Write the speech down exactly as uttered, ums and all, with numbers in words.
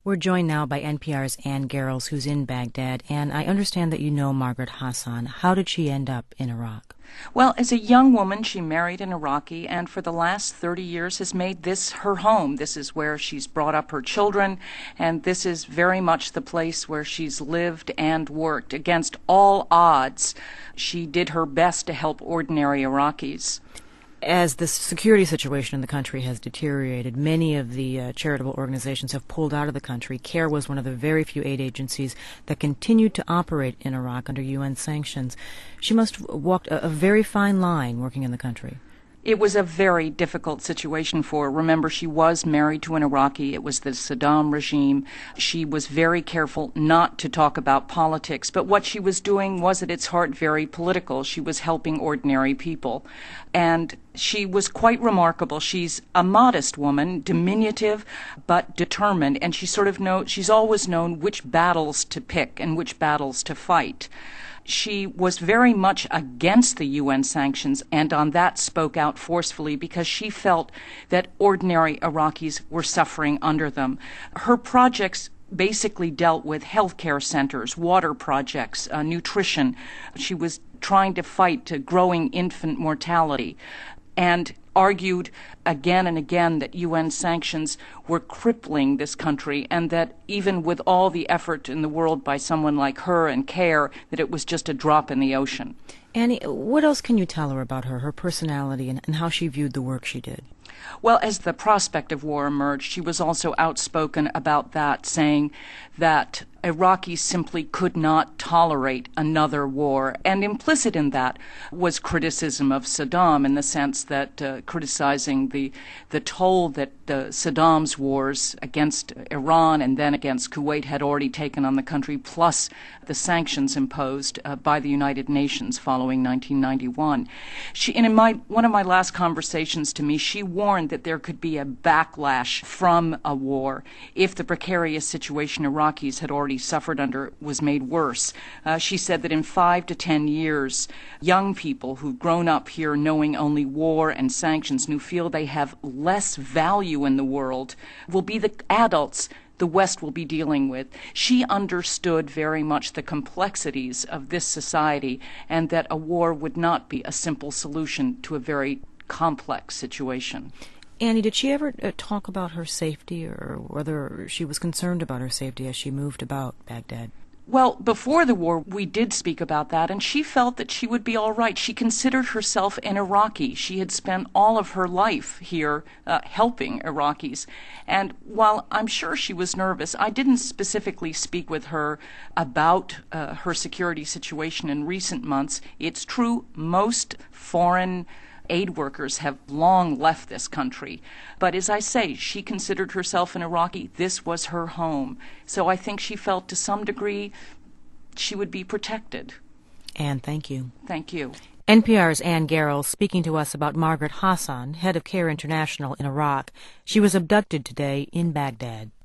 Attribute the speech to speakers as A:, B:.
A: We're joined now by N P R's Ann Garrels, who's in Baghdad, and I understand that you know Margaret Hassan. How did she end up in Iraq?
B: Well, as a young woman, she married an Iraqi, and for the last thirty years has made this her home. This is where she's brought up her children, and this is very much the place where she's lived and worked. Against all odds, she did her best to help ordinary Iraqis.
A: As the security situation in the country has deteriorated, many of the uh, charitable organizations have pulled out of the country. CARE was one of the very few aid agencies that continued to operate in Iraq under U N sanctions. She must have walked a, a very fine line working in the country.
B: It was a very difficult situation for her. Remember, she was married to an Iraqi. It was the Saddam regime. She was very careful not to talk about politics, but what she was doing was at its heart very political. She was helping ordinary people. And she was quite remarkable. She's a modest woman, diminutive, but determined, and she sort of know, she's always known which battles to pick and which battles to fight. She was very much against the U N sanctions, and on that spoke out forcefully because she felt that ordinary Iraqis were suffering under them. Her projects basically dealt with healthcare centers, water projects, uh, nutrition. She was trying to fight uh, growing infant mortality, and argued again and again that U N sanctions were crippling this country, and that even with all the effort in the world by someone like her and CARE, that it was just a drop in the ocean.
A: Annie, what else can you tell her about her, her personality, and, and how she viewed the work she did?
B: Well, as the prospect of war emerged, she was also outspoken about that, saying that Iraqis simply could not tolerate another war. And implicit in that was criticism of Saddam, in the sense that uh, criticizing the the toll that uh, Saddam's wars against Iran and then against Kuwait had already taken on the country, plus the sanctions imposed uh, by the United Nations following nineteen ninety-one. She, and in my one of my last conversations to me, she warned that there could be a backlash from a war if the precarious situation Iraqis had already suffered under was made worse. Uh, she said that in five to ten years, young people who've grown up here knowing only war and sanctions and who feel they have less value in the world will be the adults the West will be dealing with. She understood very much the complexities of this society, and that a war would not be a simple solution to a very complex situation.
A: Annie, did she ever uh, talk about her safety, or whether she was concerned about her safety as she moved about Baghdad?
B: Well, before the war, we did speak about that, and she felt that she would be all right. She considered herself an Iraqi. She had spent all of her life here uh, helping Iraqis. And while I'm sure she was nervous, I didn't specifically speak with her about uh, her security situation in recent months. It's true, most foreign aid workers have long left this country. But as I say, she considered herself an Iraqi. This was her home. So I think she felt to some degree she would be protected.
A: Ann, thank you.
B: Thank you.
A: N P R's Ann Garrels speaking to us about Margaret Hassan, head of CARE International in Iraq. She was abducted today in Baghdad.